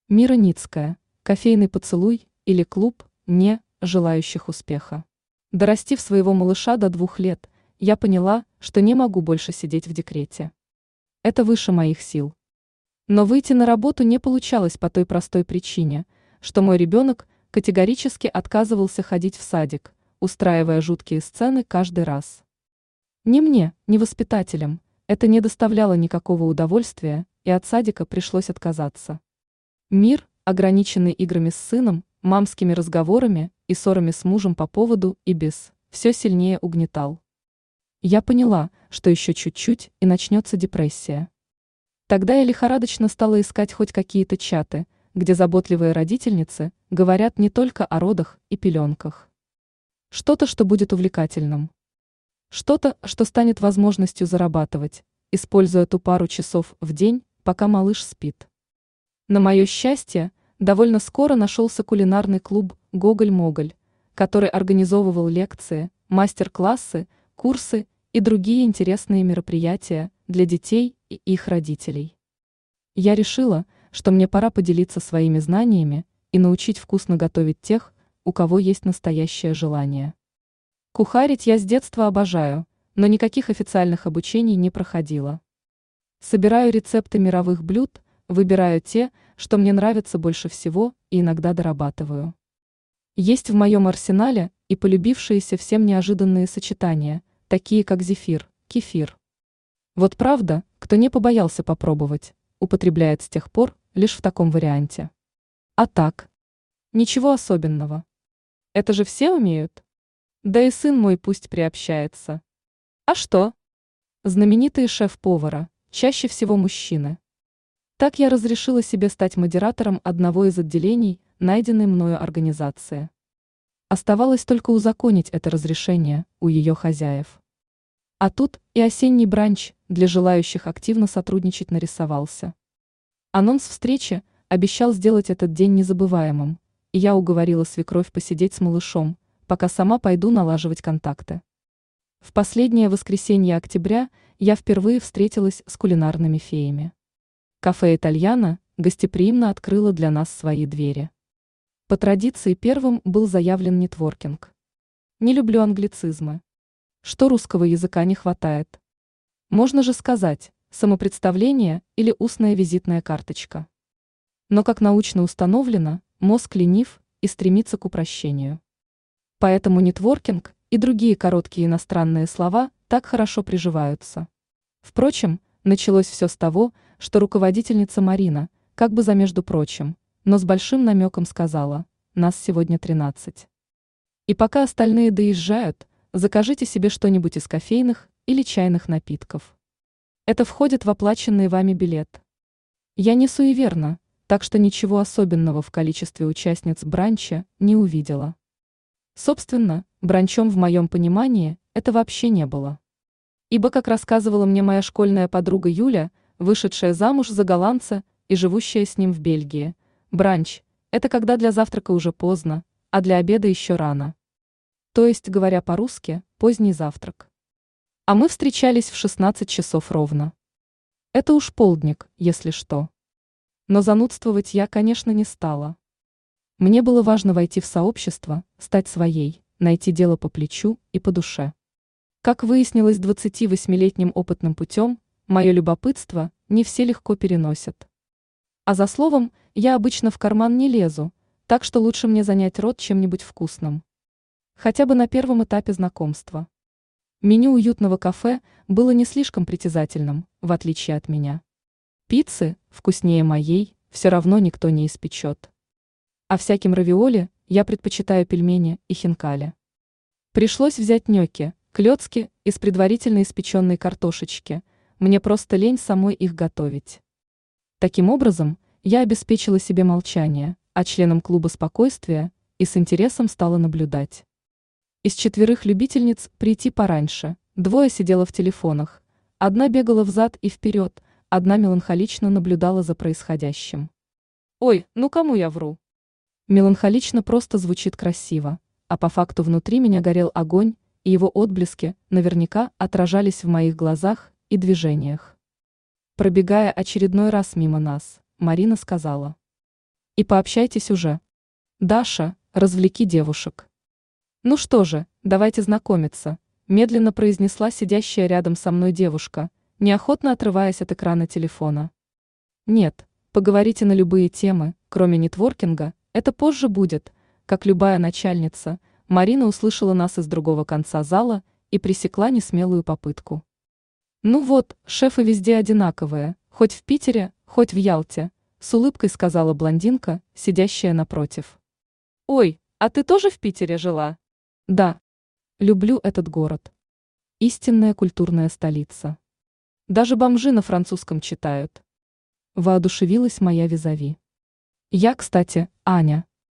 Мира Ницкая. Кофейный поцелуй или клуб не желающих успеха. Дорастив своего малыша до 2 лет, я поняла, что не могу больше сидеть в декрете. Это выше моих сил. Но выйти на работу не получалось по той простой причине, что мой ребенок категорически отказывался ходить в садик, устраивая жуткие сцены каждый раз. Ни мне, ни воспитателям это не доставляло никакого удовольствия, и от садика пришлось отказаться. Мир, ограниченный играми с сыном, мамскими разговорами и ссорами с мужем по поводу и без, все сильнее угнетал. Я поняла, что еще чуть-чуть и начнется депрессия. Тогда я лихорадочно стала искать хоть какие-то чаты, где заботливые родительницы говорят не только о родах и пеленках. Что-то, что будет увлекательным. Что-то, что станет возможностью зарабатывать, используя ту пару часов в день, пока малыш спит. На мое счастье, довольно скоро нашелся кулинарный клуб «Гоголь-Моголь», который организовывал лекции, мастер-классы, курсы и другие интересные мероприятия для детей и их родителей. Я решила, что мне пора поделиться своими знаниями и научить вкусно готовить тех, у кого есть настоящее желание. Кухарить я с детства обожаю, но никаких официальных обучений не проходила. Собираю рецепты мировых блюд, выбираю те, что мне нравятся больше всего, и иногда дорабатываю. Есть в моем арсенале и полюбившиеся всем неожиданные сочетания, такие как зефир, кефир. Вот правда, кто не побоялся попробовать, употребляет с тех пор лишь в таком варианте. А так, ничего особенного. Это же все умеют. Да и сын мой пусть приобщается. А что? Знаменитые шеф-повара, чаще всего мужчины. Так я разрешила себе стать модератором одного из отделений, найденной мною организации. Оставалось только узаконить это разрешение у ее хозяев. А тут и осенний бранч для желающих активно сотрудничать нарисовался. Анонс встречи обещал сделать этот день незабываемым, и я уговорила свекровь посидеть с малышом, пока сама пойду налаживать контакты. В последнее воскресенье октября я впервые встретилась с кулинарными феями. Кафе «Итальяно» гостеприимно открыло для нас свои двери. По традиции первым был заявлен нетворкинг. Не люблю англицизмы. Что русского языка не хватает? Можно же сказать, самопредставление или устная визитная карточка. Но, как научно установлено, мозг ленив и стремится к упрощению. Поэтому нетворкинг и другие короткие иностранные слова так хорошо приживаются. Впрочем, началось все с того, что руководительница Марина, как бы за между прочим, но с большим намеком сказала: «Нас сегодня 13. И пока остальные доезжают, закажите себе что-нибудь из кофейных или чайных напитков. Это входит в оплаченный вами билет». Я не суеверна, так что ничего особенного в количестве участниц бранча не увидела. Собственно, бранчом в моем понимании это вообще не было. Ибо, как рассказывала мне моя школьная подруга Юля, вышедшая замуж за голландца и живущая с ним в Бельгии, бранч – это когда для завтрака уже поздно, а для обеда еще рано. То есть, говоря по-русски, поздний завтрак. А мы встречались в 16 часов ровно. Это уж полдник, если что. Но занудствовать я, конечно, не стала. Мне было важно войти в сообщество, стать своей, найти дело по плечу и по душе. Как выяснилось 28-летним опытным путем, мое любопытство не все легко переносят. А за словом я обычно в карман не лезу, так что лучше мне занять рот чем-нибудь вкусным. Хотя бы на первом этапе знакомства. Меню уютного кафе было не слишком притязательным, в отличие от меня. Пиццы, вкуснее моей, все равно никто не испечет. А всяким равиоли я предпочитаю пельмени и хинкали. Пришлось взять ньокки, клёцки из предварительно испеченной картошечки, мне просто лень самой их готовить. Таким образом, я обеспечила себе молчание, а членам клуба спокойствие, и с интересом стала наблюдать. Из 4 любительниц прийти пораньше, 2 сидело в телефонах, 1 бегала взад и вперед, 1 меланхолично наблюдала за происходящим. Ой, ну кому я вру? Меланхолично просто звучит красиво, а по факту внутри меня горел огонь, и его отблески наверняка отражались в моих глазах и движениях. Пробегая очередной раз мимо нас, Марина сказала: И пообщайтесь уже. Даша, развлеки девушек. Ну что же, давайте знакомиться, медленно произнесла сидящая рядом со мной девушка, неохотно отрываясь от экрана телефона. Нет, поговорите на любые темы, кроме нетворкинга, это позже будет, как любая начальница. Марина услышала нас из другого конца зала и пресекла несмелую попытку. Ну вот, шефы везде одинаковые, хоть в Питере, хоть в Ялте, с улыбкой сказала блондинка, сидящая напротив. Ой, а ты тоже в Питере жила? Да. Люблю этот город. Истинная культурная столица. Даже бомжи на французском читают. Воодушевилась моя визави. Я, кстати, Аня.